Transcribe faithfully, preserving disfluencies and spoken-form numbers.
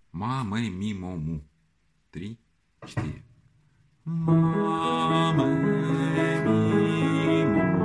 Ма, мэ, ми, мо, му. Три, четыре. Ма, мэ, ми, мо.